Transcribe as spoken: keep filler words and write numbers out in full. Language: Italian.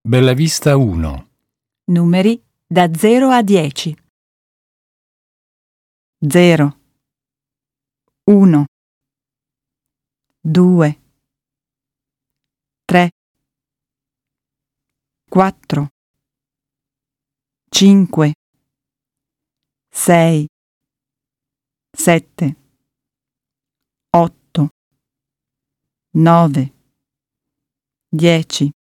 Bellavista uno. Numeri da zero a dieci. zero, uno, due, tre, quattro, cinque, sei, sette, otto, nove, dieci.